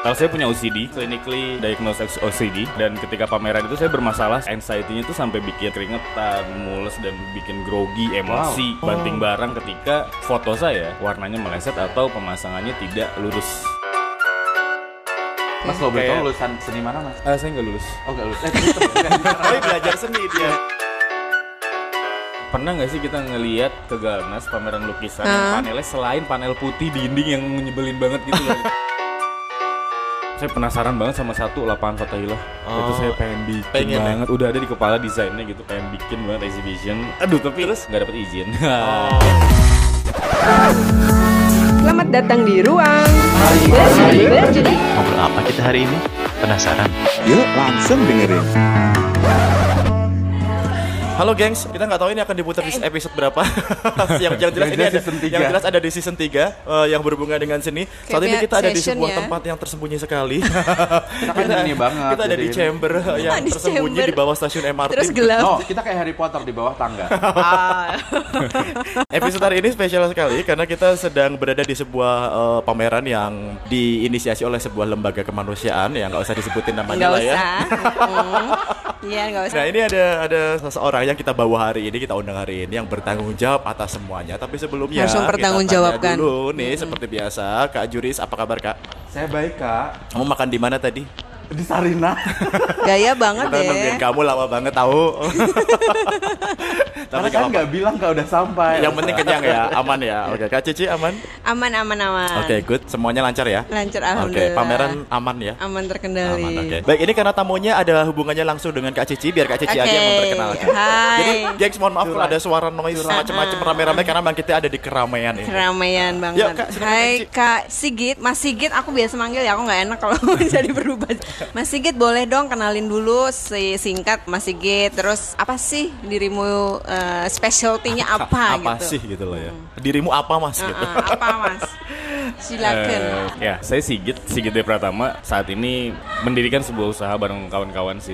Kalau saya punya OCD, clinically diagnosed OCD, dan ketika pameran itu saya bermasalah, anxiety-nya itu sampai bikin keringetan, mules, dan bikin grogi, emosi, banting barang ketika foto saya warnanya meleset atau pemasangannya tidak lurus. Mas lo betul lulusan seni mana mas? Saya nggak lulus. Oh nggak lulus. Tapi belajar seni dia. Pernah nggak sih kita ngelihat ke Galnas pameran lukisan panelnya selain panel putih dinding yang nyebelin banget gitu loh. Saya penasaran banget sama satu lapangan Fathahillah. Itu saya pengen bikin banget. Udah ada di kepala desainnya gitu, pengen bikin banget exhibition. Aduh, tapi terus nggak dapet izin. Selamat datang di ruang. Jadi ngobrol apa kita hari ini? Penasaran? Yuk langsung dengerin. Halo gengs, kita nggak tahu ini akan diputar di episode berapa. yang jelas ini ada yang jelas ada di season 3 yang berhubungan dengan seni. Saat ini kita ada di sebuah tempat yang tersembunyi sekali. Kita ada di chamber yang tersembunyi di bawah stasiun MRT. Terus gelap. Oh, kita kayak Harry Potter di bawah tangga. Episode hari ini spesial sekali karena kita sedang berada di sebuah pameran yang diinisiasi oleh sebuah lembaga kemanusiaan yang nggak usah disebutin namanya lah ya. Iya, nggak usah. Nah, ini ada seseorang yang kita bawa hari ini, kita undang hari ini yang bertanggung jawab atas semuanya. Tapi sebelumnya harus mempertanggungjawabkan. Kita tanya dulu nih seperti biasa, Kak Juris, apa kabar Kak? Saya baik Kak. Kamu makan di mana tadi? Di Sarina. Gaya banget Kita deh. nungguin kamu lama banget tahu. Tapi kan nggak bilang Kak udah sampai. Yang penting kenyang ya, aman ya. Oke, Kak Cici aman? Aman. Oke, good. Semuanya lancar ya? Lancar, Oke, alhamdulillah. pameran aman ya? Aman terkendali. Aman, oke. Baik, ini karena tamunya ada hubungannya langsung dengan Kak Cici, biar Kak Cici aja yang memperkenalkan. Hai. Jadi, gengs, mohon maaf kalau ada suara noise macam-macam rame-rame karena memang kita ada di keramaian ini. Keramaian banget. Yuk, Kak, silakan, Hai Kak Cici. Kak Sigit, Mas Sigit, aku biasa manggil ya, aku nggak enak kalau bisa berubah. Mas Sigit, boleh dong kenalin dulu singkat Mas Sigit. Terus apa sih dirimu, specialty-nya apa Apa gitu? sih gitu loh ya. Dirimu apa Mas gitu. Apa Mas? Silakan. Ya, saya Sigit Dwi Pratama. Saat ini mendirikan sebuah usaha bareng kawan-kawan sih.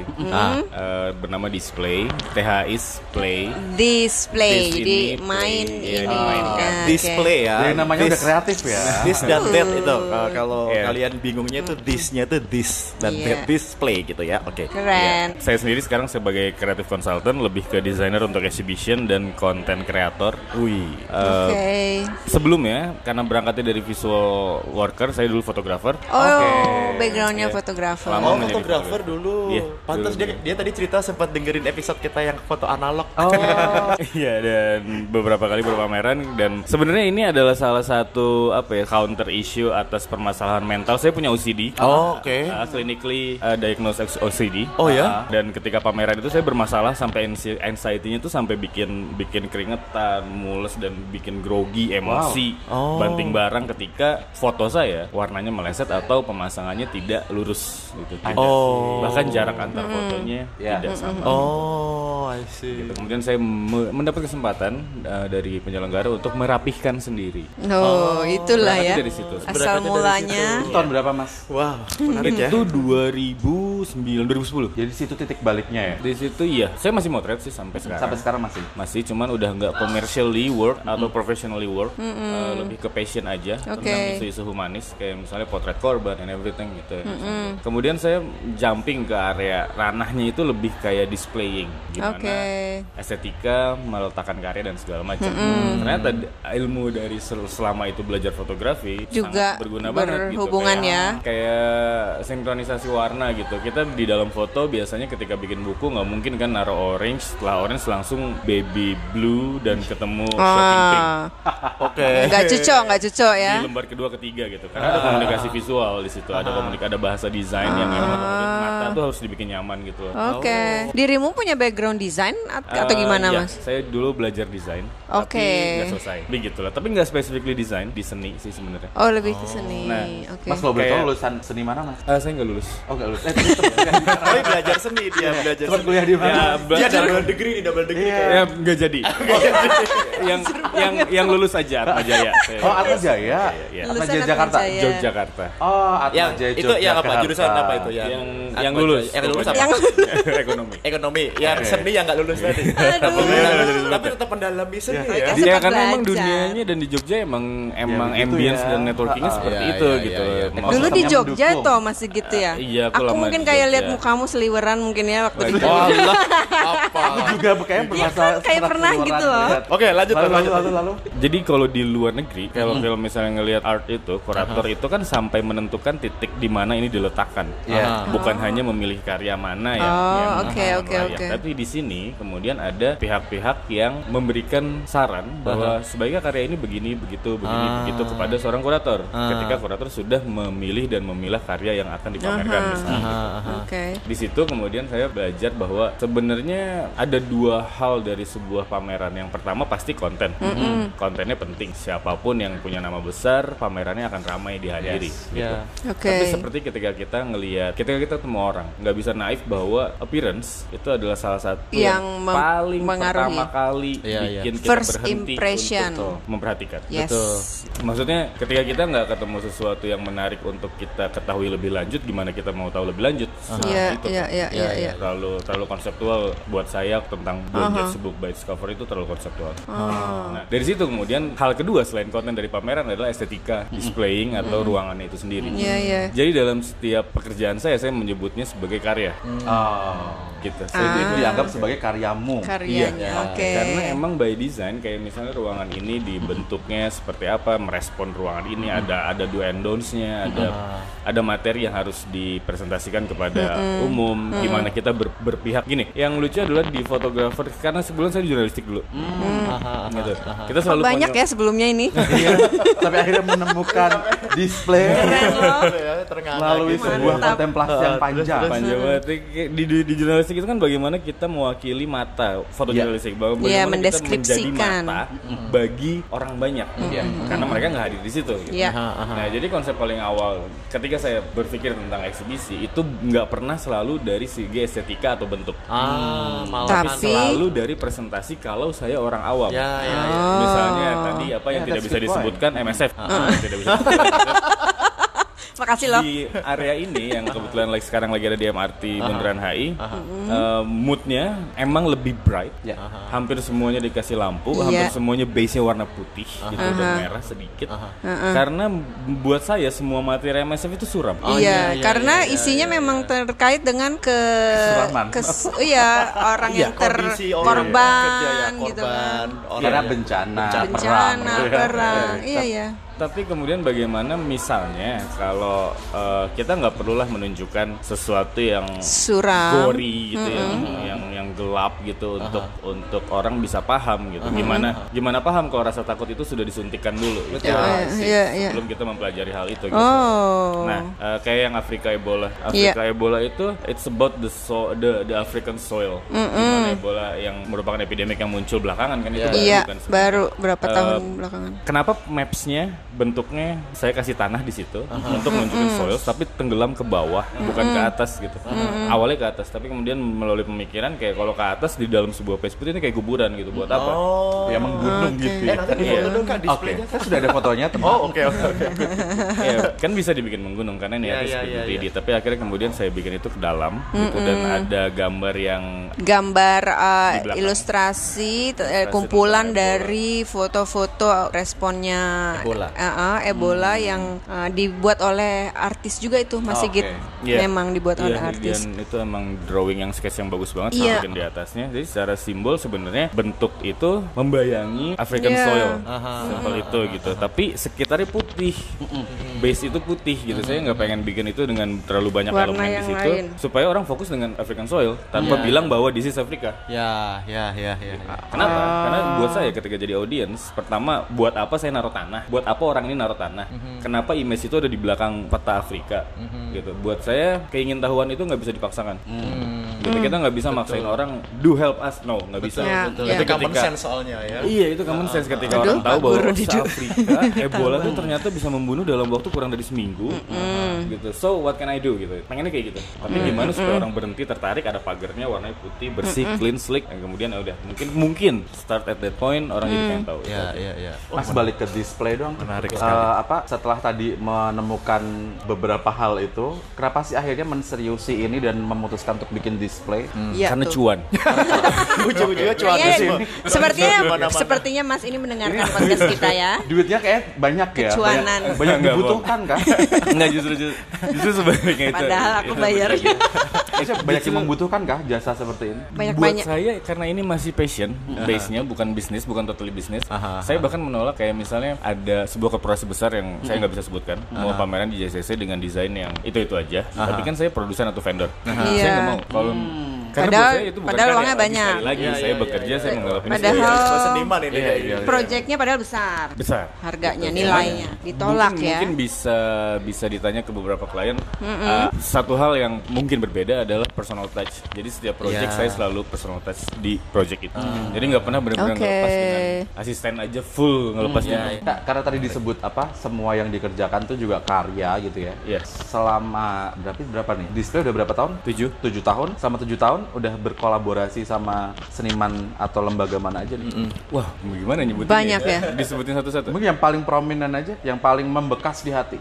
Bernama Display, Display. Display, Dis jadi ini main play. Iya, ini. dimainkan. Oke. Display ya. Jadi namanya udah kreatif ya. This dan that itu. Kalau Iya. kalian bingungnya itu this-nya itu this dan Iya. that display gitu ya. Oke. Keren. Saya sendiri sekarang sebagai creative consultant, lebih ke desainer untuk exhibition dan content creator. Wih. Oke. Sebelumnya, karena berangkatnya dari visual worker, saya dulu fotografer. Oh, backgroundnya fotografer. Lama Oh, menjadi fotografer dulu. Iya, Pantas dulu. dia tadi cerita sempat dengerin episode kita yang foto analog. Iya, dan beberapa kali berpameran, dan sebenarnya ini adalah salah satu counter issue atas permasalahan mental. Saya punya OCD. Oh, oke. Clinically diagnosed OCD. Oh, ya? Dan ketika pameran itu saya bermasalah sampai anxiety-nya itu sampai bikin keringetan, mules, dan bikin grogi, emosi, banting barang ketika foto saya warnanya meleset atau pemasangannya tidak lurus gitu. Bahkan jarak antar fotonya tidak sama. Oh, I see. Gitu. Kemudian saya mendapat kesempatan dari penyelenggara untuk merapihkan sendiri. Oh, itulah Berangkatnya ya. dari situ. Asal Berangkatnya dari mulanya. Itu tahun berapa mas? Wow, menarik ya. Itu 2009, 2010. Jadi situ titik baliknya ya. Di situ iya, saya masih motret sih sampai sekarang. Sampai sekarang masih. Masih, cuman udah nggak commercially work atau professionally work, lebih ke passion aja tentang isu-isu humanis kayak misalnya potret korban and everything gitu. Kemudian saya jumping ke area ranahnya itu lebih kayak displaying, gimana estetika, meletakkan karya dan segala macam. Ternyata ilmu dari selama itu belajar fotografi Juga sangat berguna banget gitu. berhubungan ya. Kayak sinkronisasi warna gitu. Kita di dalam foto biasanya ketika bikin buku nggak mungkin kan naruh orange, setelah orange langsung baby blue dan ketemu shocking pink. Oke. Nggak cocok ya. Di lembar kedua ketiga gitu. Karena ada komunikasi visual di situ, ada bahasa desain yang memang mata tuh harus dibikin nyaman gitu. Oke. Dirimu punya background desain atau gimana Iya, Mas? saya dulu belajar desain. Oke. Tapi nggak selesai. Begitu lah. Tapi nggak specifically desain, di seni sih sebenarnya. Oh, lebih ke seni. Nah, Oke. Mas lo betul Kayak- lulusan seni mana mas? Saya nggak lulus. Oh nggak lulus. Tapi belajar seni dia, belajar Tempat seni. kuliah di mana? Dia double degree. Ya nggak jadi. yang lulus aja Atma Jaya. Oh Atma Jaya. Iya. Atma Lulusan Jaya Atma Jakarta. Jaya. Yogyakarta. Oh Atma Yang Jaya itu yang apa? Yogyakarta. Jurusan apa itu? Yang lulus. Yang lulus apa? Yang Ekonomi. Ekonomi. Yang seni yang nggak lulus tadi. Tapi tetap mendalami seni ya. Iya karena emang dunianya dan di Jogja emang ambience dan networkingnya seperti itu gitu. Dulu di Jogja toh masih gitu ya. Iya, aku mungkin kayak lihat mukamu seliweran mungkin ya waktu di Jogja. Apa? Aku juga kayaknya kayak pernah gitu loh. Oke, lanjut. Jadi kalau di luar negeri, kalau misalnya ngelihat art itu, kurator itu kan sampai menentukan titik di mana ini diletakkan. Bukan hanya memilih karya mana yang oke. Tapi di sini kemudian ada pihak-pihak yang memberikan saran bahwa sebaiknya karya ini begini, begitu kepada seorang kurator. Ketika kurator sudah memilih dan memilah karya yang akan dipamerkan misalnya. Di situ kemudian saya belajar bahwa sebenarnya ada dua hal dari sebuah pameran. Yang pertama pasti konten. Kontennya penting. Siapapun yang punya nama besar, pamerannya akan ramai dihadiri. Tapi seperti ketika kita ketemu orang, nggak bisa naif bahwa appearance itu adalah salah satu yang paling pertama kali bikin kita first berhenti impression untuk memperhatikan. Betul. Maksudnya ketika kita nggak ketemu sesuatu yang menarik untuk kita ketahui lebih lanjut, gimana kita mau tahu lebih lanjut? Terlalu konseptual buat saya tentang Don't Judge a Book by its Cover itu terlalu konseptual. Nah, dari situ kemudian hal kedua selain konten dari pameran adalah estetika, displaying atau ruangannya itu sendiri. Jadi dalam setiap pekerjaan saya menyebutnya sebagai karya. Gitu. Itu dianggap sebagai karyamu. Karyanya. Karena emang by design kayak misalnya ruangan ini dibentuknya seperti apa, merespon ruangan ini ada do and don'ts-nya, ada materi yang harus dipresentasikan kepada umum, gimana kita berpihak. Gini, yang lucu adalah di fotografer, karena sebelum saya di jurnalistik dulu. Gitu. Kita selalu banyak ya sebelumnya ini. Tapi akhirnya menemukan display melalui sebuah kontemplasi yang panjang. Di jurnalistik itu kan bagaimana kita mewakili mata fotojurnalistik, bagaimana kita menjadi mata bagi orang banyak, karena mereka nggak hadir di situ. Gitu. Nah, jadi konsep paling awal ketika saya berpikir tentang eksibisi itu nggak pernah selalu dari segi estetika atau bentuk, tapi selalu dari presentasi. Kalau saya orang awam, misalnya tadi apa yang tidak bisa disebutkan MSF, tidak bisa Makasih loh. Di area ini yang kebetulan sekarang lagi ada di MRT Bundaran HI, moodnya emang lebih bright. Hampir semuanya dikasih lampu, hampir semuanya base-nya warna putih gitu dan merah sedikit. Karena buat saya semua materi MSF itu suram. Karena isinya memang terkait dengan orang yang terkorban gitu kan. Karena bencana, perang. Tapi kemudian bagaimana misalnya kalau kita nggak perlulah menunjukkan sesuatu yang suram, gory gitu, yang gelap gitu untuk orang bisa paham gitu. Gimana paham kalau rasa takut itu sudah disuntikkan dulu gitu. Sebelum kita mempelajari hal itu gitu. Nah, kayak yang Afrika Ebola. Ebola itu it's about the African soil. Dimana Ebola yang merupakan epidemik yang muncul belakangan kan itu baru berapa tahun belakangan. Kenapa mapsnya bentuknya saya kasih tanah di situ untuk menunjukkan soil, tapi tenggelam ke bawah, bukan ke atas gitu. Awalnya ke atas, tapi kemudian melalui pemikiran kayak kalau ke atas di dalam sebuah Facebook ini kayak kuburan gitu, buat apa? Ya menggunung gitu. Nanti difoto kan displaynya. Kan sudah ada fotonya teman. Oke. Kan bisa dibikin menggunung karena ini ada seperti 3D, tapi akhirnya kemudian saya bikin itu ke dalam gitu, dan ada gambar ilustrasi kumpulan dari foto-foto responnya Ebola yang dibuat oleh artis juga itu Mas Sigit. Memang dibuat oleh artis. Dan itu emang drawing yang sketch yang bagus banget masukin di atasnya. Jadi secara simbol sebenarnya bentuk itu membayangi African soil. Simpel itu gitu. Tapi sekitarnya putih. Base itu putih gitu. Saya nggak pengen bikin itu dengan terlalu banyak warna elemen di situ supaya orang fokus dengan African soil tanpa bilang bahwa this is Africa. Kenapa? Karena buat saya ketika jadi audience, pertama buat apa saya naruh tanah? Buat apa orang ini naruh tanah? Kenapa image itu ada di belakang peta Afrika? Gitu. Buat saya keingintahuan itu nggak bisa dipaksakan. Gitu. Kita nggak bisa maksain orang do help us, no, nggak bisa. Itu common sense soalnya ya. Iya, itu common sense ketika orang tahu bahwa Afrika Ebola itu ternyata bisa membunuh dalam waktu kurang dari seminggu. Gitu. So what can I do gitu? Pengennya kayak gitu. Tapi gimana supaya orang berhenti tertarik, ada pagarnya warnanya putih, bersih, clean, slick, dan kemudian udah mungkin start at that point orang jadi pengen tahu. Mas balik ke display dong. Menarik sekali. Setelah tadi menemukan beberapa hal itu, kenapa sih akhirnya menseriusi ini dan memutuskan untuk bikin display? Iya, Karena tuh. cuan. Ujung-ujungnya cuan Kayaknya sih. sepertinya Mas ini mendengarkan podcast kita ya. Duitnya kayak banyak ya. Kecuanan. Banyak dibutuhkan kan? Enggak, justru sebaliknya itu. Padahal aku bayarnya Maksudnya banyak yang membutuhkan kah jasa seperti ini? Buat banyak. saya karena ini masih passion, base-nya bukan bisnis, bukan totally bisnis. Saya bahkan menolak kayak misalnya ada sebuah korporasi besar yang saya nggak bisa sebutkan mau pameran di JCC dengan desain yang itu aja. Tapi kan saya produsen atau vendor. Saya nggak mau kalau karena buat saya itu bukan padahal karya. uangnya banyak. Sekali lagi saya bekerja, saya menganggap ini Padahal seniman ini. proyeknya padahal besar. besar. Harganya, nilainya ditolak ya. Mungkin bisa ditanya ke beberapa klien. Satu hal yang mungkin berbeda adalah personal touch. Jadi setiap project saya selalu personal touch di project itu. Jadi nggak pernah benar-benar ngelepas dengan asisten aja full ngelepasnya. Nah, karena tadi disebut semua yang dikerjakan tuh juga karya gitu ya. Yes. Selama berapa nih? Display udah berapa tahun? 7 tahun. Sama 7 tahun udah berkolaborasi sama seniman atau lembaga mana aja nih? Wah, gimana nyebutinnya? Banyak ya? Disebutin satu-satu. Mungkin yang paling prominent aja, yang paling membekas di hati.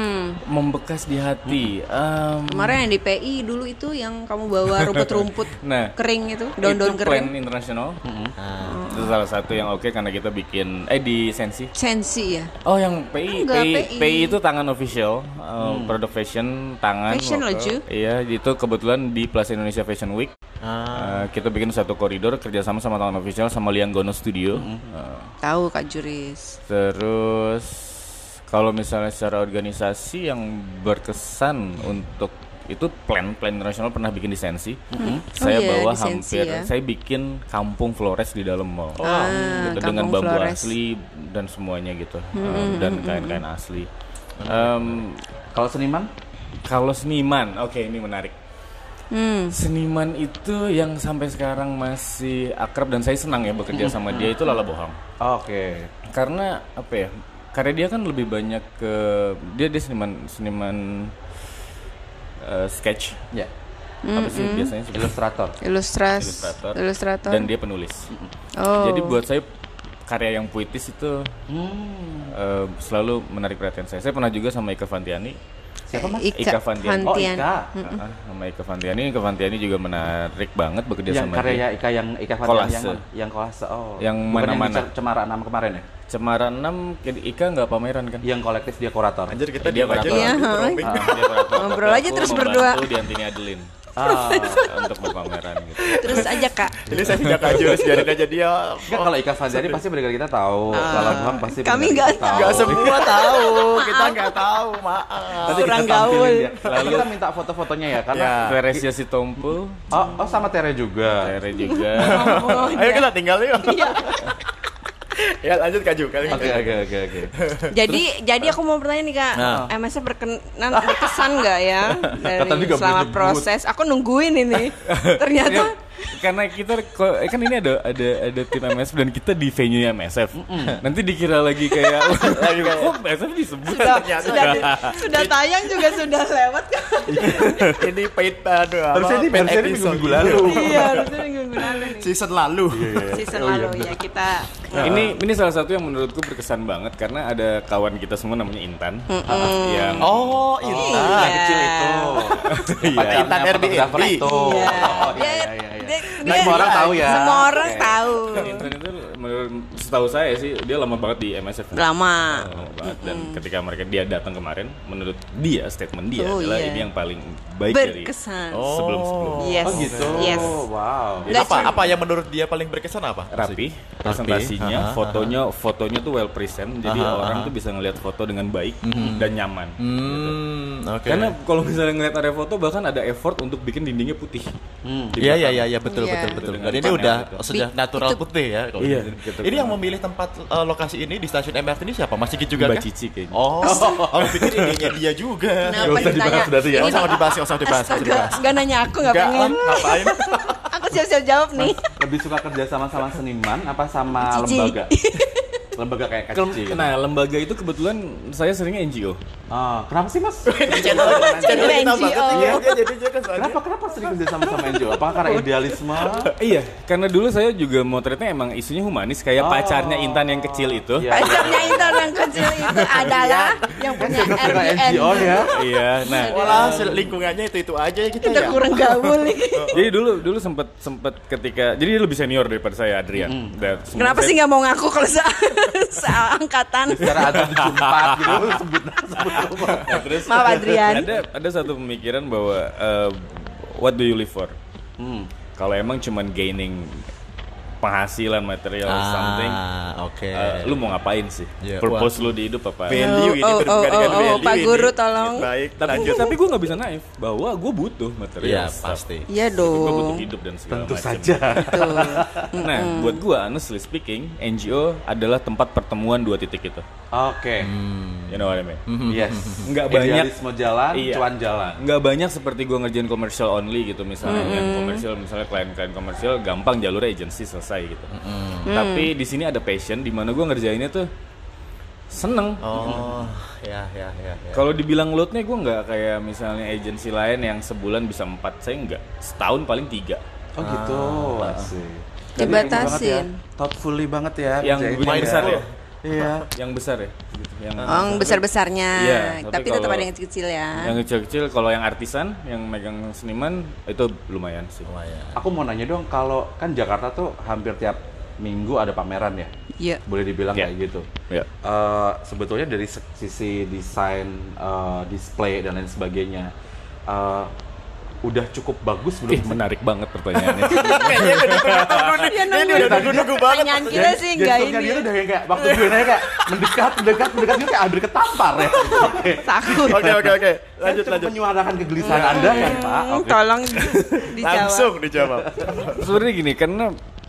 Membekas di hati. Kemarin yang di PI dulu itu yang kamu bawa rumput-rumput kering itu, daun-daun itu kering. Plan internasional. Itu salah satu yang oke karena kita bikin di Sensi. Sensi ya. Oh, yang PI. Enggak, PI itu tangan official, product fashion, tangan. Fashion lokal. lucu. Iya, itu kebetulan di Plaza Indonesia Fashion Week. Kita bikin satu koridor kerjasama sama tangan official sama Lianggono Studio. Tahu Kak Juris. Terus kalau misalnya secara organisasi yang berkesan untuk itu plan internasional pernah bikin di Sensi. Saya bawa di Sensi, hampir ya. saya bikin kampung Flores di dalam mall. Gitu, dengan Kampung bambu Flores. asli dan semuanya gitu. Dan kain-kain asli. Kalau seniman? Kalau seniman, oke ini menarik. Seniman itu yang sampai sekarang masih akrab dan saya senang ya bekerja sama dia itu Lala Bohong. Oke. Karena apa ya? Karena dia kan lebih banyak ke dia seniman sketch. Ya. Apa sih biasanya Ilustrator. Ilustrator. Dan dia penulis. Jadi buat saya karya yang puitis itu selalu menarik perhatian saya. Saya pernah juga sama Ika Fantiani. Siapa Mas? Ika Fantiani. Oh, Ika. Sama Ika Fantiani. Ika Fantiani juga menarik banget bekerja Yang sama karya dia. Ika yang Ika Fantiani Kolase. yang kolase. Oh. Yang Bukan mana-mana. Yang di Cemara 6 kemarin ya? Cemara 6 Ika nggak pameran kan? Yang kolektif dia kurator. Anjir kita Dia diam aja. kurator. Iya, Dia kurator. Ngobrol aja Aku terus membantu berdua. di Antini Adeline. Untuk berpameran gitu. Terus aja Kak. Ini saya tidak Kak Juris, biarin aja dia. Enggak, kalau Ika Fantiani pasti pendengar kita tahu. Lala Bohong pasti Kami pendengar nggak kita tahu. Gak semua tahu, kita nggak tahu, maaf. Nanti Kurang kita tampilin gaul. dia. Lalu kita minta foto-fotonya ya karena Teresia Sitompul, oh sama Tere juga. Tere juga. Ayo kita tinggal yuk. Ya lanjut Kak Ju. Oke. Jadi aku mau bertanya nih Kak, MS-nya berkesan nggak ya Kata dari dia nggak selama boleh nyebut. proses? Aku nungguin ini. Ternyata Karena kita kan ini ada tim MSF dan kita di venue MSF. Nanti dikira lagi kayak kok MSF disebut. sudah tayang juga sudah lewat kan? Ini paid Harusnya ini minggu lalu. Iya, harusnya minggu lalu nih. Season lalu. Season lalu ya kita. Ini salah satu yang menurutku berkesan banget karena ada kawan kita semua namanya Intan yang Oh, Intan kecil itu. iya, Intan Airbnb. Itu. Dia Semua orang tahu ya. Semua orang tahu. Intan itu menurut setahu saya sih dia lama banget di MSF. Lama. Lama banget. Dan ketika dia datang kemarin, menurut dia statement dia Oh, adalah iya. ini yang paling baik dari Berkesan. sebelum-sebelumnya. Yes. Oh gitu. Yes. Wow. Nggak cuma- Apa yang menurut dia paling berkesan apa? Rapi presentasinya, fotonya tuh well present, jadi orang tuh bisa ngelihat foto dengan baik dan nyaman. Oke. Karena kalau misalnya ngeliat area foto bahkan ada effort untuk bikin dindingnya putih. Di belakang. Iya betul. Iya. Dan ini Panel udah gitu. sudah natural putih ya. kalau Iya, ini. gitu. Ini yang memilih tempat lokasi ini di stasiun MRT ini siapa? Mas Sigit juga Mbak kan? Cici kayaknya. Oh, pikir idenya dia juga. Kenapa ditanya? berarti ya. Ini Oh, sama dibahas, Astaga, nggak nanya aku, nggak pengen. ngapain? Aku siap-siap jawab nih. Lebih suka kerja sama seniman apa sama Cici. lembaga? lembaga kayak kecil. Nah, lembaga itu kebetulan saya seringnya NGO. Kenapa sih Mas? Channel kita NGO. banget jadinya kan soalnya. Kenapa sering kerja sama NGO? Apakah karena idealisme? Iya, karena dulu saya juga motretnya emang isunya humanis, kayak pacarnya Intan yang kecil itu. Iya. Pacarnya Intan yang kecil itu adalah yang punya Karena RBN. NGO ya. Iya, nah. Walah, lingkungannya itu aja ya kita Kita ya. kurang gaul nih. Jadi dulu sempet ketika, jadi dia lebih senior daripada saya, Adrian. Dan Kenapa sih nggak mau ngaku kalau seangkatan? Secara ada 74 gitu sebut nomor. Terus Maaf, Adrian. Ada satu pemikiran bahwa what do you live for? Kalau emang cuman gaining penghasilan material something, Oke. lu mau ngapain sih? Yeah. Purpose lu di hidup apa? Value ini berhubungan dengan value Pak ini. Guru tolong. Baik, Tapi lanjut. gue nggak bisa naif bahwa gue butuh material. Iya, stuff. pasti. Iya Gue butuh dong. hidup dan segala Tentu macam. saja. Betul. Nah, buat gue honestly speaking, NGO adalah tempat pertemuan dua titik itu. Oke. You know what I mean? Yes. Nggak banyak. Idealisme jalan, Iya. cuan jalan. Nggak banyak seperti gue ngerjain commercial only gitu misalnya. Yang komersial, misalnya klien-klien komersial gampang jalurnya agency selesai gitu. Tapi di sini ada passion di mana gue ngerjainnya tuh seneng. Oh, ya. Kalau dibilang loadnya gue nggak kayak misalnya agency lain yang sebulan bisa 4, saya nggak. Setahun paling 3. Oh gitu. Asik. Dibatasin. Thoughtfully banget ya. Yang kerjain yang ya. besar ya? Iya. Yang besar ya? Gitu. Yang Besar-besarnya. Iya, Tapi tapi tetap kalau- ada yang kecil-kecil ya. Yang kecil-kecil, kalau yang artisan, yang megang seniman itu lumayan sih. Aku mau nanya dong, kalau kan Jakarta tuh hampir tiap minggu ada pameran ya? Iya. Boleh dibilang Iya. kayak gitu. Ya. Sebetulnya dari sisi desain, display dan lain sebagainya, udah cukup bagus belum? Ih, menarik banget pertanyaannya. Kayaknya Ya, ini udah nunggu banget. Pertanyaan kita sih enggak Gesturnya ini. dia tuh udah kayak waktu gue nanya kayak mendekat gitu kayak hampir ketampar ya. Oke. Takut. Oke. Lanjut. Cukup menyuarakan kegelisahan Anda kan, Pak? Oke. Tolong dijawab. Langsung dijawab. Sebenarnya gini, karena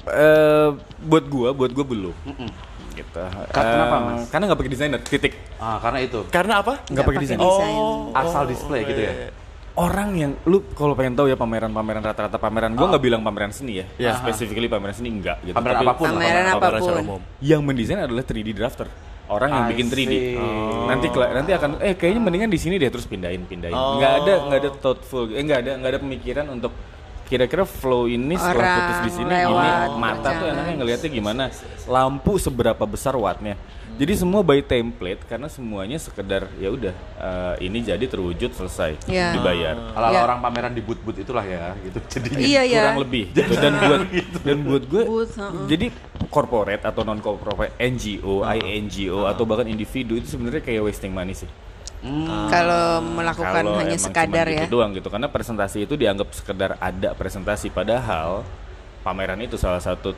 buat gua belum. Gitu. Kenapa, Mas? Karena nggak pakai desainer, titik. Karena itu Karena apa? Nggak pakai desainer. asal display gitu ya. Orang yang lu kalau pengen tahu ya pameran-pameran rata-rata pameran, gua nggak bilang pameran seni ya, specifically pameran seni enggak gitu. Pameran Tapi apapun lah, Pameran secara apapun. umum. yang mendesain adalah 3D drafter. Orang yang I bikin 3D. see. Nanti akan kayaknya mendingan di sini deh, terus pindahin. Nggak ada thoughtful, nggak ada pemikiran untuk kira-kira flow ini setelah Orang putus di sini lewat, ini mata tuh berjalan. enaknya ngelihatnya gimana, lampu seberapa besar wattnya. Jadi semua by template karena semuanya sekedar ya udah ini jadi terwujud selesai Iya. dibayar. Ala-ala Ya. orang pameran di booth-booth itulah ya gitu. Jadinya Iya ya. Kurang lebih gitu. Dan buat gue Booth, heeh. jadi corporate atau non corporate NGO, INGO atau bahkan individu itu sebenarnya kayak wasting money sih. Kalau melakukan Kalau hanya emang sekadar cuman ya. gitu doang gitu, karena presentasi itu dianggap sekedar ada presentasi, padahal pameran itu salah satu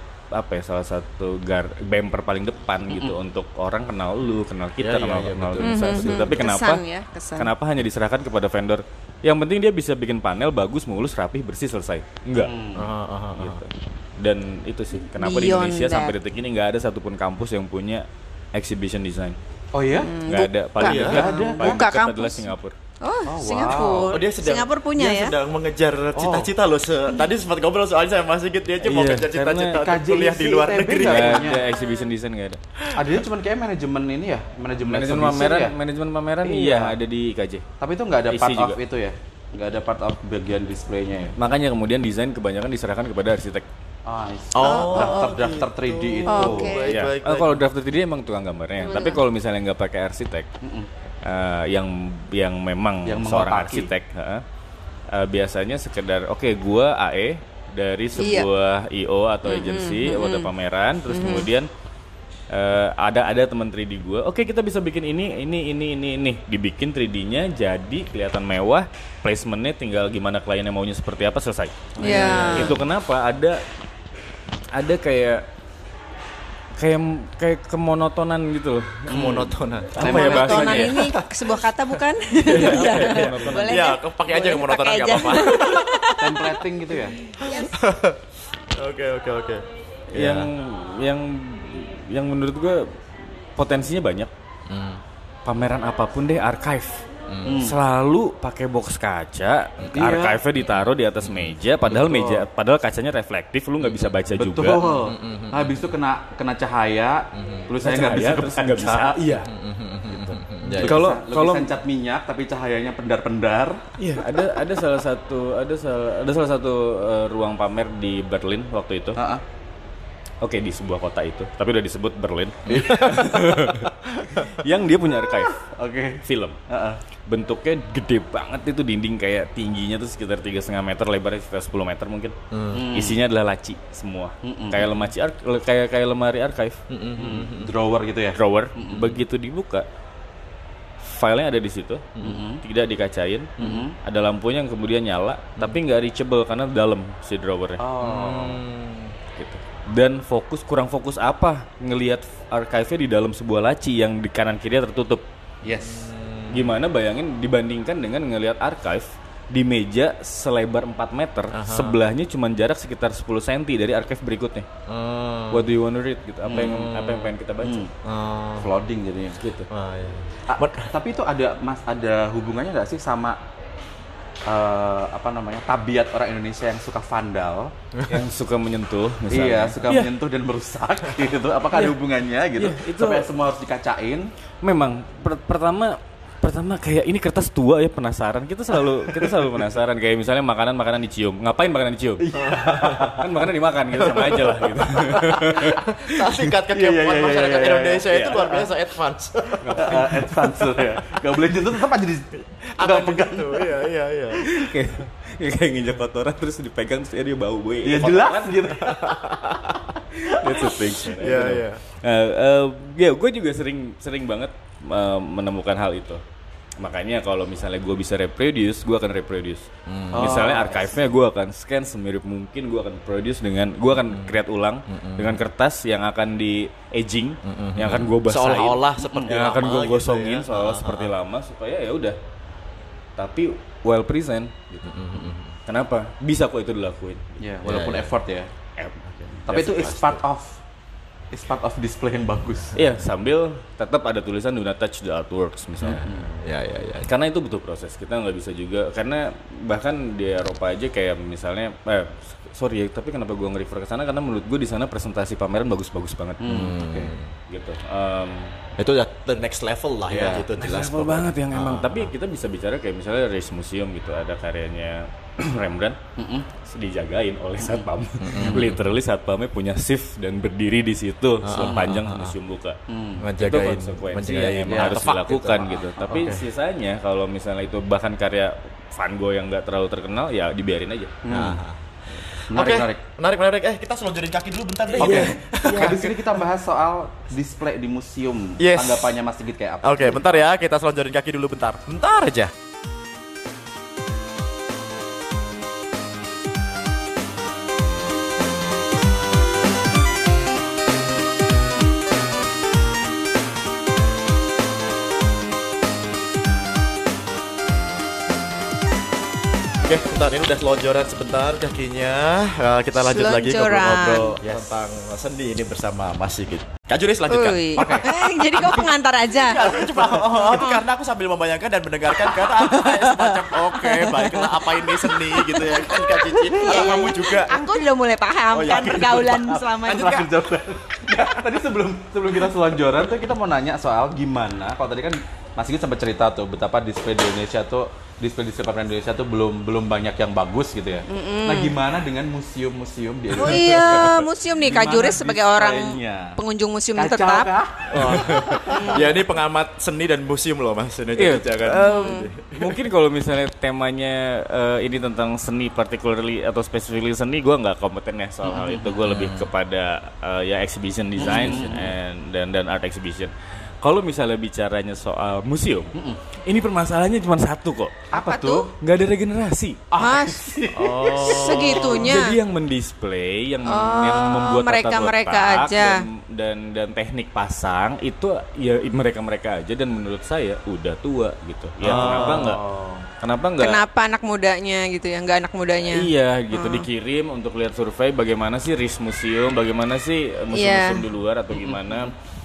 bumper paling depan gitu untuk orang kenal lu, kenal kita, kenal organisasi. Tapi kenapa Kesan ya, kesan. kenapa hanya diserahkan kepada vendor? Yang penting dia bisa bikin panel bagus, mulus, rapih, bersih, selesai. Enggak. Gitu. Dan itu sih kenapa di Beyond Indonesia that. sampai detik ini nggak ada satupun kampus yang punya exhibition design. Oh iya? Nggak ada. Paling Buka. dekat, Ada. paling Buka dekat kampus. adalah Singapura. Oh, Singapura. Oh, dia sedang Singapura punya dia ya. sedang mengejar cita-cita loh. Tadi sempat ngobrol soalnya saya masih gitu dia aja mau Iya, kejar karena cita-cita untuk KJIC kuliah di luar ITB negeri. nggak Nggak punya. ada exhibition design, nggak ada. Adanya cuma kayak manajemen ini ya, manajemen exhibition ya. Manajemen pameran Iya. iya ada di IKJ. Tapi itu nggak ada Isi part juga. of itu ya, nggak ada part of bagian displaynya ya. Makanya kemudian desain kebanyakan diserahkan kepada arsitek. Daftar 3D itu. Oh, oke. Baik, Ya. baik. Kalau draft 3D emang tukang gambarnya. Tapi kalau misalnya nggak pakai arsitek, yang memang Yang seorang mengotaki. arsitek, biasanya sekedar oke, gua AE dari sebuah IO atau agency atau pameran, terus kemudian ada teman 3D gua. Oke, kita bisa bikin ini. Dibikin 3D-nya jadi kelihatan mewah, placementnya tinggal gimana kliennya maunya seperti apa, selesai. Iya. Itu kenapa ada kayak kemonotonan gitu loh. Kemonotonan. Apa ya Monotonan bahasanya ya? ini sebuah kata bukan? Boleh Ya, deh. pakai aja kemonotonan Pakai nggak aja. apa-apa. Templating gitu ya. Oke. Yang menurut gue potensinya banyak. Pameran apapun deh, archive. selalu pakai box kaca, archive-nya ditaruh di atas meja, padahal kacanya reflektif, lu nggak bisa baca juga. Betul. Habis itu kena cahaya, tulisannya nggak bisa. Iya. Kalau sencat minyak tapi cahayanya pendar-pendar. Iya, ada salah satu ruang pamer di Berlin waktu itu. Oke, di sebuah kota itu, tapi udah disebut Berlin. Yang dia punya archive, film. Bentuknya gede banget, itu dinding kayak tingginya tuh sekitar 3,5 meter, lebarnya sekitar 10 meter mungkin. Isinya adalah laci semua, kayak lemari archive, drawer gitu ya. Drawer. Begitu dibuka, filenya ada di situ, tidak dikacain, ada lampunya yang kemudian nyala, tapi nggak reachable karena dalam si drawernya. Gitu. Dan kurang fokus apa ngelihat archive-nya di dalam sebuah laci yang di kanan kirinya tertutup. Yes. Gimana bayangin dibandingkan dengan ngelihat archive di meja selebar 4 meter, sebelahnya cuma jarak sekitar 10 cm dari archive berikutnya. What do you want to read gitu? Apa yang pengen kita baca? Flooding jadinya gitu. Tapi itu ada hubungannya nggak sih sama tabiat orang Indonesia yang suka vandal, yang suka menyentuh misalnya. Iya, suka menyentuh dan merusak gitu. Apakah ada hubungannya gitu? Sampai semua harus dikacain. Memang pertama kayak ini kertas tua ya, penasaran. Kita selalu penasaran, kayak misalnya makanan dicium. Ngapain makanan dicium? Kan makanan dimakan gitu, sama aja lah gitu. Tingkat kekepoan masyarakat Indonesia itu luar biasa advance. Advance ya. Gak boleh jentuh, tetap aja pegang. Iya. Kayak nginjak kotoran terus dipegang terus dia bau gue. Ya jelas gitu. That's the thing. Iya. Gue juga sering banget menemukan hal itu. Makanya kalau misalnya gue bisa reproduce, gue akan reproduce. Misalnya archive-nya gue akan scan semirip mungkin, gue akan create ulang dengan kertas yang akan di aging, yang akan gue basahin, seolah-olah seperti yang lama, akan gue gosongin gitu ya. seolah seperti lama, supaya ya udah. Tapi well present gitu. Kenapa? Bisa kok itu dilakuin. Ya, walaupun effort ya. Tapi itu is part of display yang bagus. Iya, sambil tetap ada tulisan do not touch the artworks misalnya. Ya. Karena itu butuh proses. Kita nggak bisa juga, karena bahkan di Eropa aja kayak misalnya, tapi kenapa gue nge-refer ke sana? Karena menurut gue di sana presentasi pameran bagus-bagus banget. Gitu. Itu the next level lah ya, gitu jelas level banget yang emang. Tapi kita bisa bicara kayak misalnya Rijksmuseum gitu, ada karyanya Rembrandt, dijagain oleh satpam. Literally satpamnya punya shift dan berdiri di situ sepanjang museum buka. Itu konsekuensi yang emang harus dilakukan gitu. Tapi sisanya kalau misalnya itu bahkan karya Van Gogh yang nggak terlalu terkenal, ya dibiarin aja. Menarik. Kita selonjorin kaki dulu bentar deh. Di sini kita bahas soal display di museum. Tanggapannya Mas Sigit kayak apa? Bentar ya, kita selonjorin kaki dulu bentar aja. Bentar, ini udah selonjoran sebentar kakinya. Kita lanjut lagi ngobrol-ngobrol tentang seni ini bersama Mas Sigit. Kak Juris lanjutkan. Jadi kau pengantar aja. Itu karena aku sambil membayangkan dan mendengarkan karena semacam baiklah apa ini seni gitu ya kan Kak Cici. Kamu juga. Aku udah mulai paham kan pergaulan selama ini. Tadi sebelum kita selonjoran tuh kita mau nanya soal gimana. Kalau tadi kan Mas Sigit sempat cerita tuh betapa display pameran Indonesia tuh belum banyak yang bagus gitu ya. Nah, gimana dengan museum-museum di Indonesia? Oh iya, museum nih Kak Juris sebagai orang pengunjung museum Kacau, tetap. Ya ini pengamat seni dan museum loh Mas. Mungkin kalau misalnya temanya ini tentang seni particularly atau specifically seni, gue nggak kompeten ya soal hal itu. Gue lebih kepada exhibition design dan art exhibition. Kalau misalnya bicaranya soal museum, ini permasalahannya cuma satu kok. Apa tuh? Nggak ada regenerasi. Mas, segitunya. Jadi yang mendisplay, yang membuat tata mereka aja. Dan teknik pasang itu ya mereka aja, dan menurut saya udah tua gitu. Ya kenapa enggak? Kenapa anak mudanya gitu ya, nggak anak mudanya? Iya gitu, dikirim untuk lihat survei bagaimana sih Rijksmuseum, bagaimana sih museum-museum di luar atau gimana.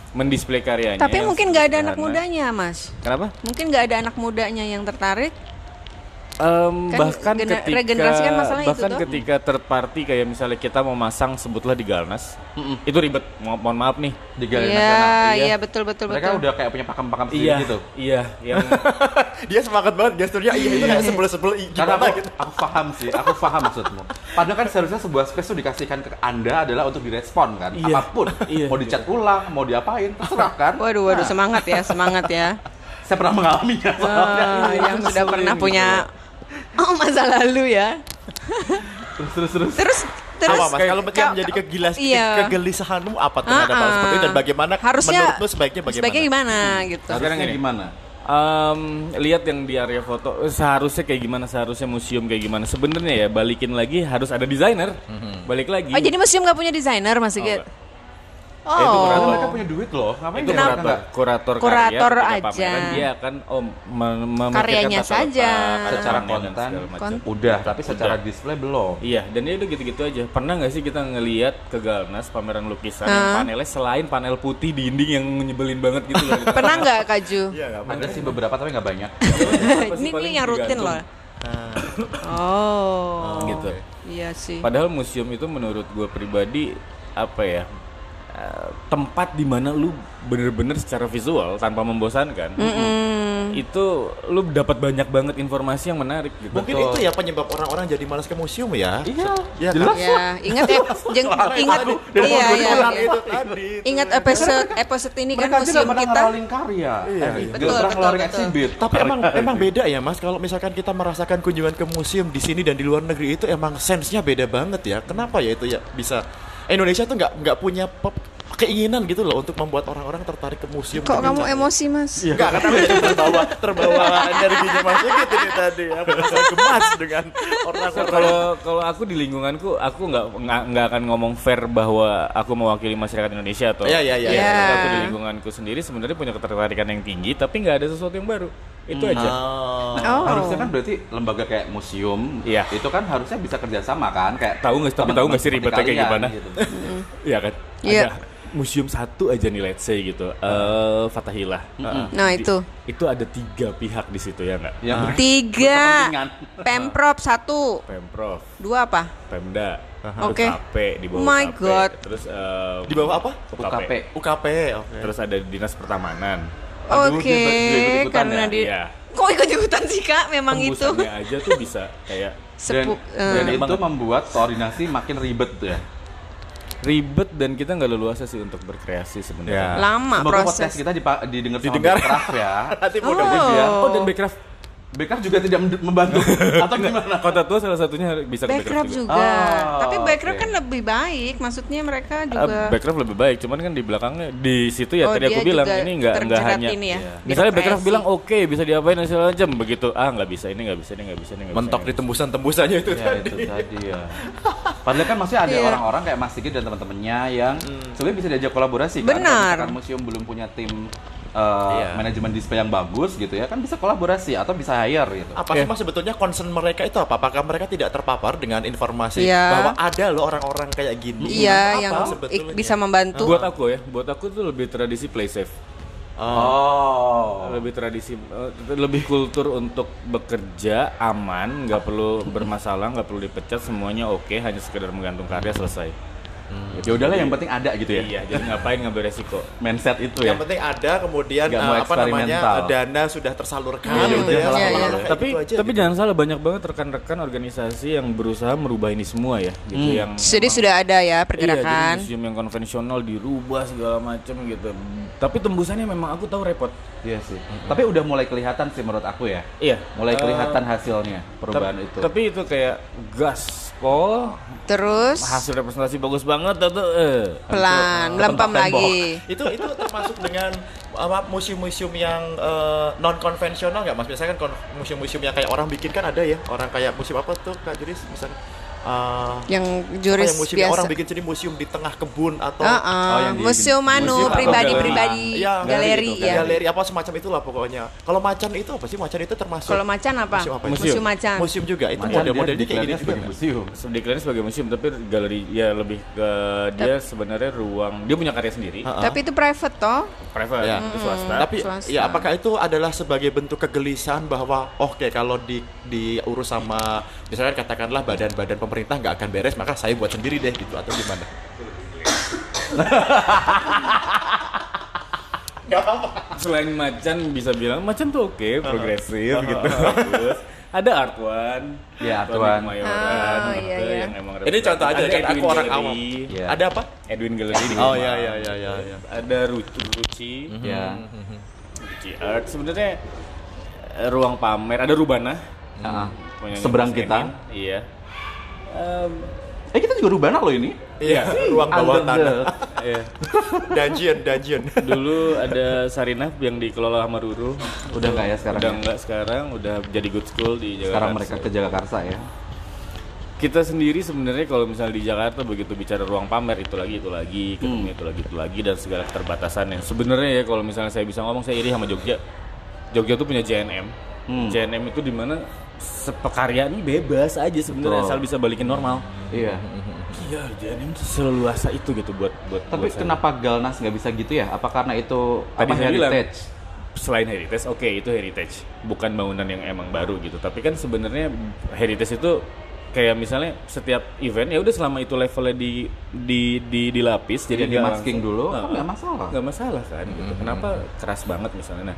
mendisplay karyanya. Tapi yang mungkin nggak ada anak sederhana. mudanya, Mas. Kenapa? Mungkin nggak ada anak mudanya yang tertarik. Bahkan regenerasi kan masalahnya bahkan itu tuh. ketika third party kayak misalnya kita mau masang sebutlah di Galnas, itu ribet. Mohon maaf nih. Di galeri nasional. Iya, Iya. iya betul. Mereka udah kayak punya pakem-pakem sendiri gitu. Iya, yang Dia semangat banget gesturnya, itu kayak sebel-sebel Karena gimana gitu. aku paham maksudmu. Padahal kan seharusnya sebuah space tuh dikasihkan ke Anda adalah untuk direspon kan, Iya. apapun. Iya. Mau dicat ulang, mau diapain, terserah kan. Waduh, Nah, semangat ya. saya pernah mengalaminya soalnya. Yang sudah Ngeselin pernah gitu punya masa lalu ya. Terus. Terus Apa Mas, kalau yang menjadi iya. kegelisahanmu apa terhadap hal seperti itu dan bagaimana harusnya menurutmu sebaiknya Sebaiknya gimana gitu. Sekarang Harusnya gini. gimana? Lihat yang di area foto seharusnya kayak gimana, seharusnya museum kayak gimana. Sebenarnya ya balikin lagi harus ada desainer. Balik lagi. Oh, jadi museum nggak punya desainer, Mas Sigit? Itu Oh, Karena berapa? mereka punya duit loh. Ngapain Itu dia mereka nggak? kurator Kurator karya, ketika aja. pameran dia akan memikirkan Karyanya tata saja. letak, Secara dan konten segala macam. udah, tapi secara display belum. Iya, dan dia udah gitu-gitu aja. Pernah nggak sih kita ngelihat ke Galnas pameran lukisan yang panelnya selain panel putih dinding yang nyebelin banget gitu loh. pernah nggak Kaju? Ada sih beberapa tapi nggak banyak. Ini yang rutin loh. Oh, Gitu. iya sih. Padahal museum itu menurut gue pribadi apa ya? Tempat di mana lu bener-bener secara visual tanpa membosankan. Itu lu dapat banyak banget informasi yang menarik gitu. Mungkin itu ya penyebab orang-orang jadi malas ke museum ya. Iya, Iya jelas. kan? Ya, ingat ingat iya. Itu tadi. Ingat episode ini kan Mereka aja museum nggak pernah kita. ngerolling karya. Nggak Betul, pernah ngeluarin betul. exhibit. Tapi emang beda ya Mas, kalau misalkan kita merasakan kunjungan ke museum di sini dan di luar negeri itu emang sense-nya beda banget ya. Kenapa ya itu ya bisa Indonesia tuh nggak punya keinginan gitu loh untuk membuat orang-orang tertarik ke museum. Kok kamu Gitu. emosi, Mas? Enggak, karena jadi terbawa energinya Mas gitu nih tadi. Aku merasa gemas dengan orang-orang. Kalau aku di lingkunganku, aku nggak akan ngomong fair bahwa aku mewakili masyarakat Indonesia atau Iya. Tapi aku di lingkunganku sendiri sebenarnya punya ketertarikan yang tinggi, tapi nggak ada sesuatu yang baru. Itu aja. Oh. Harusnya kan berarti lembaga kayak museum, Iya. itu kan harusnya bisa kerjasama kan, kayak Tahu nggak? Tapi tahu nggak sih teman-teman ribetnya kayak seperti gimana? kalian, gitu. Iya kan? Iya. Ada museum satu aja nih, let's say gitu. Fathahillah. Nah, itu. Itu ada 3 pihak di situ ya nggak? Yang ber- 3. berkepentingan. Pemprov 1. Pemprov, 2 apa? Pemda, Oke. UKP di bawah Oh my UKP. God. Terus Di bawah apa? UKP. UKP. Oke. Terus ada Dinas Pertamanan. Aduh, Oke, dia ikut-ikutan karena ya? di Iya. Kok ikut-ikutan sih, Kak? Memang itu. Tembusannya aja tuh bisa kayak Dan itu membuat koordinasi makin ribet tuh ya. ribet dan kita nggak leluasa sih untuk berkreasi sebenarnya. Lama Semoga podcast proses. kita didengar sama Didengar. Backcraft ya. Nanti Oh. Oh, dan Backcraft Backcraft juga tidak membantu atau gimana? Kota Tua salah satunya bisa ke Backcraft Backcraft juga. juga. Oh, Tapi Backcraft oke. kan lebih baik. Maksudnya mereka juga. Backcraft lebih baik, cuman kan di belakangnya di situ ya Oh, tadi aku dia bilang juga ini nggak terjerat hanya. ini ya, Misalnya birokrasi. Backcraft bilang oke bisa diapain dan segala macam, begitu nggak bisa ini nggak bisa ini nggak bisa ini nggak bisa. mentok di tembusan-tembusannya itu Ya tadi. itu tadi ya. Padahal kan masih ada orang-orang kayak Mas Sigit dan teman-temannya yang sebenarnya bisa diajak kolaborasi kan. Benar. Kalau misalkan museum belum punya tim manajemen display yang bagus gitu ya, kan bisa kolaborasi atau bisa hire gitu. Apa sih Mas sebetulnya concern mereka itu apa? Apakah mereka tidak terpapar dengan informasi Iya. bahwa ada loh orang-orang kayak gini? Iya, Apa yang sebetulnya? bisa membantu. Buat aku tuh lebih tradisi play safe. Oh. Lebih tradisi, lebih kultur untuk bekerja aman, nggak perlu bermasalah, nggak perlu dipecat, semuanya oke, hanya sekedar menggantung karya selesai. Ya udahlah yang penting ada gitu ya. Iya, jadi ngapain ngambil resiko? Mindset itu ya. Yang penting ada, kemudian Nggak mau eksperimental. dana sudah tersalurkan Iya, gitu ya. iya, iya. Kayak Tapi gitu aja tapi gitu. jangan salah, banyak banget rekan-rekan organisasi yang berusaha merubah ini semua ya, gitu yang Jadi sudah ada ya Iya, jadi pergerakan. museum yang konvensional dirubah segala macam gitu. Tapi tembusannya memang aku tahu repot. Iya sih. Tapi udah mulai kelihatan sih menurut aku ya. Iya. Mulai kelihatan hasilnya perubahan itu. Tapi itu kayak gaspol, Terus hasil representasi bagus banget atau pelan, melempam lagi. itu termasuk dengan apa museum-museum yang non konvensional nggak Mas? Biasanya kan museum-museum yang kayak orang bikin kan ada ya, orang kayak museum apa tuh Kak Juris misalnya yang juris yang museum biasa. orang bikin sini museum di tengah kebun atau museum pribadi-pribadi, galeri gitu, ya. Galeri apa semacam itulah pokoknya. Kalau macan itu apa sih? Macan itu termasuk. Kalau macan apa? Museum macan. Museum juga itu Macan model-modelnya kayak gini sebagai museum. Dikirain sebagai museum, tapi galeri ya lebih ke dia sebenarnya ruang, dia punya karya sendiri. Tapi itu private toh? Private, itu swasta. Tapi ya apakah itu adalah sebagai bentuk kegelisahan bahwa oke, kalau diurus sama misalnya katakanlah badan-badan pemerintah nggak akan beres, maka saya buat sendiri deh gitu, atau gimana? Selain macan bisa bilang macan tuh oke, progresif gitu, bagus. Ada Art One, Ya, Art One. Mayoran, gitu, iya. yang emang Ini contoh aja ada kan Edwin aku orang Gallery. awam. Ya. Ada apa? Edwin Gallery di Oh Kemang. iya. Ada Ruci Ya. Art. Sebenarnya ruang pamer, ada Rubana. Punya Seberang Mas kita. Emin. Iya. Kita juga Rubana loh ini. Iya, ruang bawah Under tanah. Iya. Dungeon. Dulu ada Sarinah yang dikelola sama Ruru. Udah nggak ya sekarang? Udah ya? enggak sekarang, udah jadi good school di Jakarta. Sekarang mereka ke Jagakarsa ya. Kita sendiri sebenarnya kalau misalnya di Jakarta begitu bicara ruang pamer itu lagi, ketemu itu lagi dan segala keterbatasannya. Sebenarnya ya kalau misalnya saya bisa ngomong, saya iri sama Jogja. Jogja tuh punya JNM. JNM itu di mana pekarya ini bebas aja sebenarnya, asal bisa balikin normal. Iya. Iya, JNM tuh seleluasa itu gitu buat Tapi saya. kenapa Galnas nggak bisa gitu ya? Apa karena itu Tadi saya bilang, heritage? selain heritage, oke, itu heritage, bukan bangunan yang emang baru gitu. Tapi kan sebenarnya heritage itu kayak misalnya setiap event ya udah selama itu levelnya dilapis, jadi Di masking dulu kan nggak masalah. nggak masalah kan gitu. Kenapa keras banget misalnya? Nah,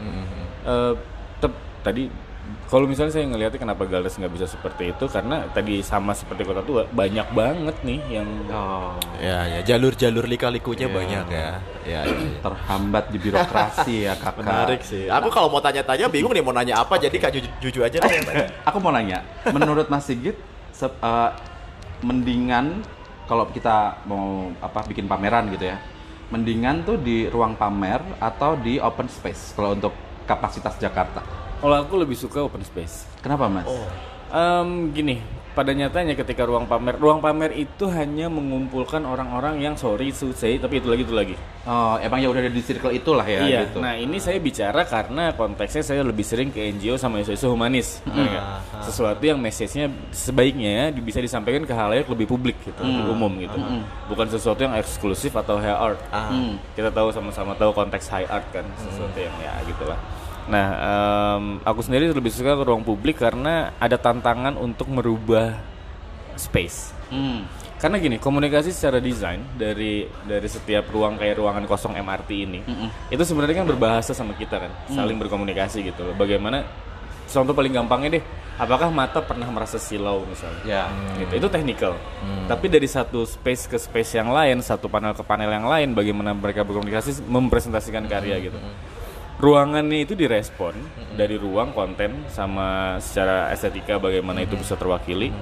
tadi kalau misalnya saya ngelihatnya kenapa Galdas nggak bisa seperti itu, karena tadi sama seperti Kota Tua banyak banget nih yang Ya, jalur-jalur lika-likunya banyak ya. Ya. Terhambat di birokrasi ya kakak. Menarik sih. Aku kalau mau tanya-tanya bingung nih mau nanya apa, jadi Kak jujur aja deh yang tanya. Aku mau nanya, menurut Mas Sigit, mendingan kalau kita mau bikin pameran gitu ya, mendingan tuh di ruang pamer atau di open space kalau untuk kapasitas Jakarta? kalau aku lebih suka open space. Kenapa Mas? Gini, pada nyatanya ketika ruang pamer itu hanya mengumpulkan orang-orang yang sorry to say, tapi itu lagi. Oh, emang ya udah ada di circle itulah ya Iya. gitu. Nah ini saya bicara karena konteksnya saya lebih sering ke NGO sama isu-isu humanis, sesuatu yang message-nya sebaiknya bisa disampaikan ke halayak lebih publik gitu, lebih umum gitu, bukan sesuatu yang eksklusif atau high art. Kita tahu sama-sama tahu konteks high art kan, sesuatu yang ya gitulah. Nah, aku sendiri lebih suka ke ruang publik karena ada tantangan untuk merubah space. Karena gini, komunikasi secara desain dari setiap ruang kayak ruangan kosong MRT ini, itu sebenarnya kan berbahasa sama kita kan, saling berkomunikasi gitu loh. Bagaimana, contoh paling gampangnya deh, apakah mata pernah merasa silau misalnya? Ya. Gitu. Itu technical. Tapi dari satu space ke space yang lain, satu panel ke panel yang lain, bagaimana mereka berkomunikasi, mempresentasikan karya gitu. Ruangannya itu direspon dari ruang, konten, sama secara estetika bagaimana itu bisa terwakili.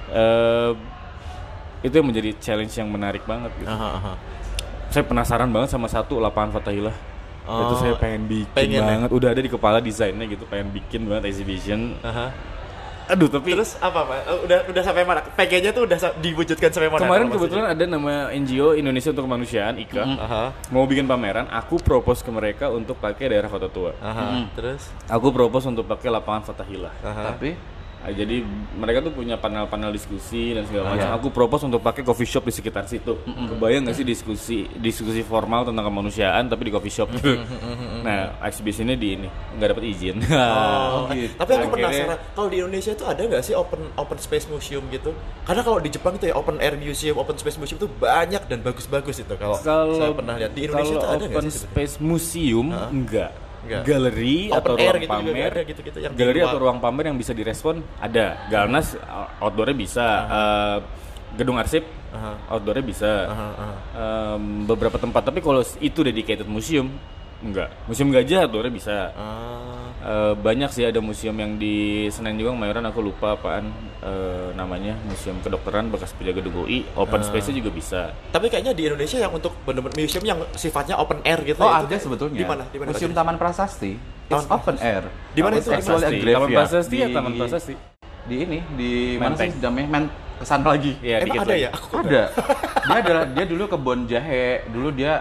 Itu yang menjadi challenge yang menarik banget gitu. Saya penasaran banget sama satu lapangan Fathahillah. Itu saya pengen bikin banget. Udah ada di kepala desainnya gitu, pengen bikin banget exhibition. Aduh, tapi Terus apa Pak? Udah sampai mana? PG-nya tuh udah diwujudkan sampai mana? kemarin kebetulan ada nama NGO Indonesia untuk Kemanusiaan, IKA. Mau bikin pameran, aku propose ke mereka untuk pakai daerah Kota Tua. Terus? Aku propose untuk pakai lapangan Fathahillah. Tapi Jadi mereka tuh punya panel-panel diskusi dan segala macam. Aku propose untuk pakai coffee shop di sekitar situ. Kebayang nggak sih diskusi formal tentang kemanusiaan tapi di coffee shop? Nah, eksibisinya di ini nggak dapat izin. gitu. Tapi aku penasaran, kalau di Indonesia itu ada nggak sih open space museum gitu? Karena kalau di Jepang itu ya open air museum, open space museum itu banyak dan bagus-bagus itu. Kalau saya pernah lihat di Indonesia itu ada nggak open sih? space museum enggak. Enggak. Galeri atau Open air ruang gitu juga pamer, ada gitu-gitu yang galeri di luar. atau ruang pamer yang bisa direspon ada. Galnas outdoornya bisa, gedung arsip outdoornya bisa, beberapa tempat. Tapi kalau itu dedicated museum enggak. Museum Gajah outdoornya bisa. Banyak sih, ada museum yang di Senen juga, Kemayoran, aku lupa apaan namanya, museum kedokteran bekas penjaga gedung UI, open space-nya juga bisa. Tapi kayaknya di Indonesia yang untuk benar-benar museum yang sifatnya open air gitu. Oh, ya, ada itu sebetulnya. Di mana? Museum Taman Prasasti. It's open air. Di mana itu? Actually a grave Taman ya. Prasasti ya, Taman Prasasti. Di ini, di mana sih namanya? kesana lagi. Iya, Emang dikit ada lagi. ya? Ada. Dia dulu kebun jahe. Dulu dia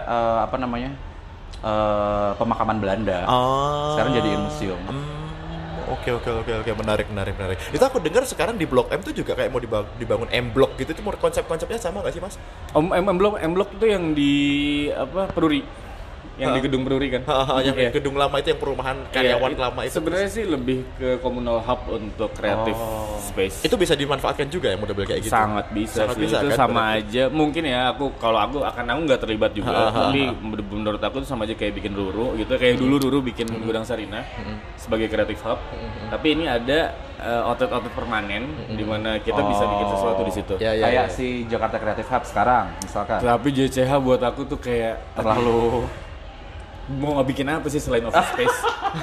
pemakaman Belanda. Sekarang jadiin museum. Oke, menarik. Itu aku dengar sekarang di Blok M tuh juga kayak mau dibangun M Block gitu. Itu konsepnya sama nggak sih, Mas? M Block itu yang di Peduri. Yang di gedung Peduri kan? Yang gedung lama itu yang perumahan karyawan lama itu. Sebenarnya sih lebih ke communal hub untuk creative space. Itu bisa dimanfaatkan juga ya model kayak gitu. Sangat bisa sih. Itu kan, sama berarti. aja. Mungkin ya aku nggak terlibat juga. Tapi menurut aku itu sama aja kayak bikin Ruru gitu. Kayak dulu Ruru bikin Gudang Sarina sebagai creative hub. Tapi ini ada outlet permanen di mana kita bisa bikin sesuatu di situ. Kayak si Jakarta Creative Hub sekarang misalkan. Tapi JCH buat aku tuh kayak terlalu mau nggak bikin apa sih selain office space?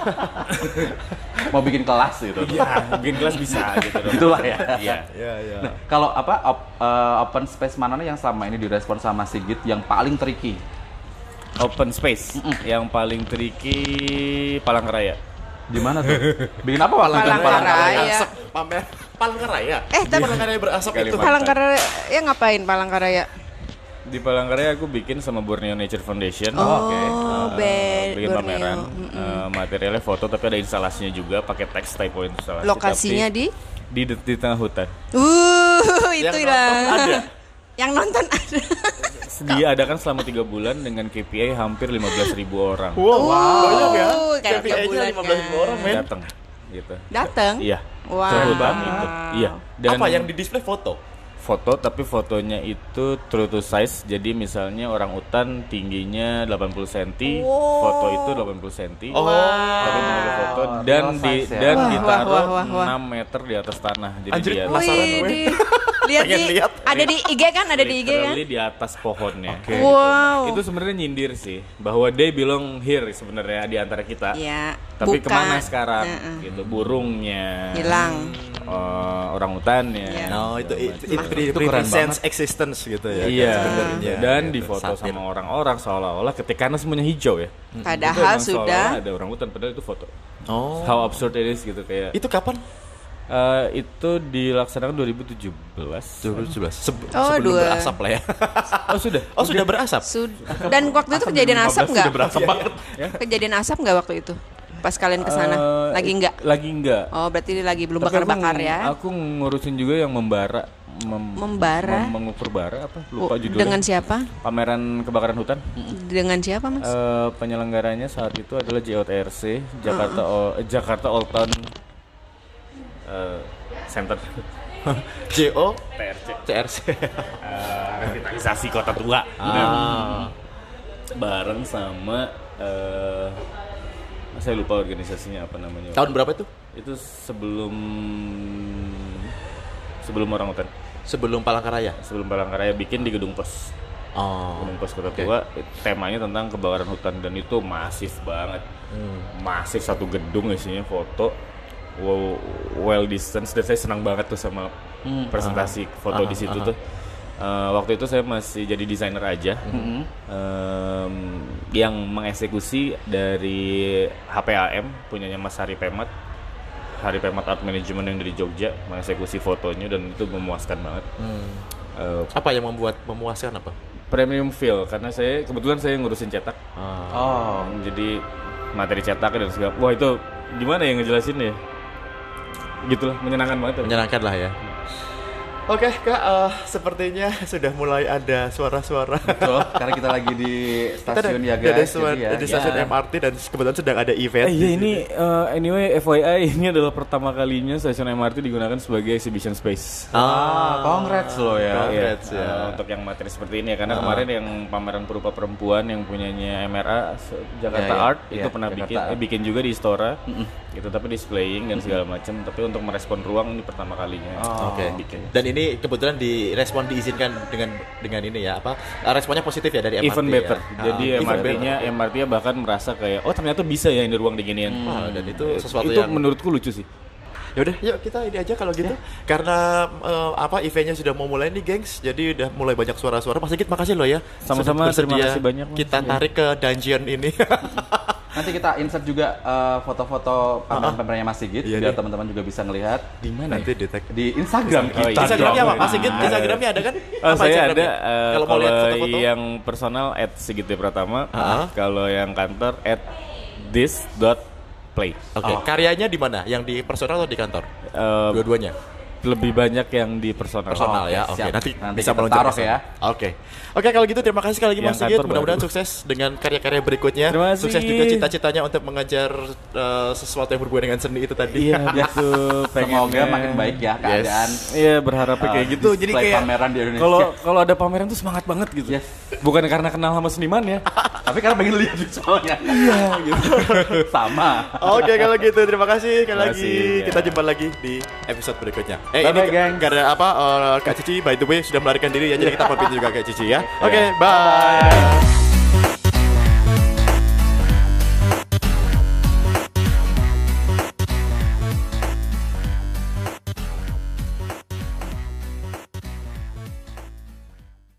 Mau bikin kelas gitu. Iya, bikin kelas bisa gitu dong. Itulah ya. Iya. Nah, kalau open space mana yang selama ini direspon sama Sigit yang paling tricky? Open space yang paling tricky Palangkaraya. Di mana tuh? Bikin apa Palangkaraya. Pamer Palangkaraya. Tapi Palangkaraya berasap itu. Palangkaraya ngapain Palangkaraya? Di Palangkaraya aku bikin sama Borneo Nature Foundation. Bikin Borneo. pameran. Materialnya foto tapi ada instalasinya juga pakai teks typo instalasi. Lokasinya tapi di tengah hutan. Itu lah. Ada. Yang nonton ada. Dia adakan selama 3 bulan dengan KPI hampir 15.000 orang. Wow. Banyak ya. Kayak KPI-nya 3 bulan 15.000 orang, men. Datang gitu. Datang? Iya. Wow. Ke hutan itu. Iya. Dan Apa yang di display foto? foto, tapi fotonya itu true to size. Jadi misalnya orang utan tingginya 80 cm, foto itu 80 cm. Tapi mengambil foto dan ditaruh 6 meter di atas tanah. Jadi Anjir, dia penasaran gue. Lihat ada di IG kan? Ada di IG kan? literally di atas pohonnya. Wow. Itu sebenarnya nyindir sih bahwa they belong here sebenarnya di antara kita. Ya, Tapi bukan. kemana sekarang? Gitu, burungnya Hilang. Orang utannya. No, itu keren sense existence gitu ya. Iya, sebenarnya. dan Gitu, difoto satir. sama orang-orang seolah-olah karena semuanya hijau ya. Padahal Itu emang sudah seolah-olah ada orang hutan, padahal itu foto. Oh. How absurd it is gitu kayak. Itu kapan? Itu dilaksanakan 2017. 2017. Oh, Sebelum berasap lah ya. Oh sudah. Oh, sudah berasap. Dan waktu itu kejadian asap nggak? Sudah berasap banget. Kejadian asap nggak waktu itu? Pas kalian kesana? Lagi nggak? Lagi enggak. Oh, berarti ini lagi belum Tapi bakar-bakar ya? Aku ngurusin juga yang membara. Membara? Mengukur bara apa? Lupa judulnya. Dengan siapa? Pameran kebakaran hutan. Dengan siapa, Mas? Penyelenggaranya saat itu adalah JOTRC, Jakarta Old Town Center. JO TRC. TRC. Revitalisasi kota tua. Bareng sama saya lupa organisasinya apa namanya. Tahun berapa itu? Itu sebelum orangutan. Sebelum Palangkaraya. Sebelum Palangkaraya bikin di Gedung Pos. Gedung Pos Kota Tua. Temanya tentang kebakaran hutan dan itu masif banget. Masif, satu gedung isinya foto. Well distance, dan saya senang banget tuh sama presentasi foto di situ tuh. Waktu itu saya masih jadi desainer aja, yang mengeksekusi dari HPAM punyanya Mas Hari Pemat Art Management yang dari Jogja, mengeksekusi fotonya dan itu memuaskan banget. Apa yang membuat memuaskan apa? Premium feel, karena saya kebetulan ngurusin cetak. Jadi materi cetak dan segala. Wah itu gimana ya ngejelasin ya? Gitulah, menyenangkan banget. Menyenangkan lah ya. Oke Kak, sepertinya sudah mulai ada suara-suara. Betul, karena kita lagi di stasiun ya guys. Di stasiun MRT dan kebetulan sedang ada event. Iya ini anyway FYI ini adalah pertama kalinya stasiun MRT digunakan sebagai exhibition space. Congrats lo ya. Congrats ya. Untuk yang materi seperti ini ya, karena kemarin yang pameran perupa perempuan yang punyanya MRA Jakarta Art itu pernah bikin juga di Istora. Gitu, tapi displaying dan segala macam. Tapi untuk merespon ruang ini pertama kalinya. Bikin. Dan ini kebetulan direspon diizinkan dengan ini ya apa? Responnya positif ya dari MRT. Even better. Ya? Jadi MRT-nya bahkan merasa kayak ternyata bisa ya ini ruang diginian. Dan itu sesuatu itu yang menurutku lucu sih. Ya udah, yuk kita ini aja kalau gitu. Karena eventnya sudah mau mulai nih, gengs. Jadi udah mulai banyak suara-suara. Mas Sigit makasih loh ya. Sama-sama, terima kasih banyak. Kita tarik ke dungeon ini. Nanti kita insert juga foto-foto pameran-pamerannya Mas Sigit biar teman-teman juga bisa ngelihat. Di mana? Nanti di Instagram kita. Instagramnya apa? Mas Sigit, Instagramnya ada kan? Saya ada. Kalau mau lihat foto-foto yang personal @sigit_pratama. Kalau yang kantor @this.play. Oke. Karyanya di mana? Yang di personal atau di kantor? Dua-duanya. Lebih banyak yang di personal. Ya. Oke. Nanti bisa kita meluncur taruh ya. Oke, kalau gitu terima kasih sekali lagi Mas Sigit. Mudah-mudahan sukses dengan karya-karya berikutnya. Terima kasih. Sukses juga cita-citanya untuk mengejar sesuatu yang berhubungan dengan seni itu tadi. Iya, gitu. Semoga makin baik ya keadaan. Iya, berharapnya kayak gitu. Jadi kayak pameran di Indonesia. Kalau ada pameran tuh semangat banget gitu. Yes. Bukan karena kenal sama seniman ya. Tapi karena pengen lihat visualnya. Iya, gitu. Sama. Oke, kalau gitu terima kasih sekali Terima lagi. kasih, Kita jumpa lagi di episode berikutnya. Bye-bye, gang. Karena apa? Kak Cici by the way sudah melarikan diri ya, jadi kita pamit juga Kak Cici ya. Oke, bye.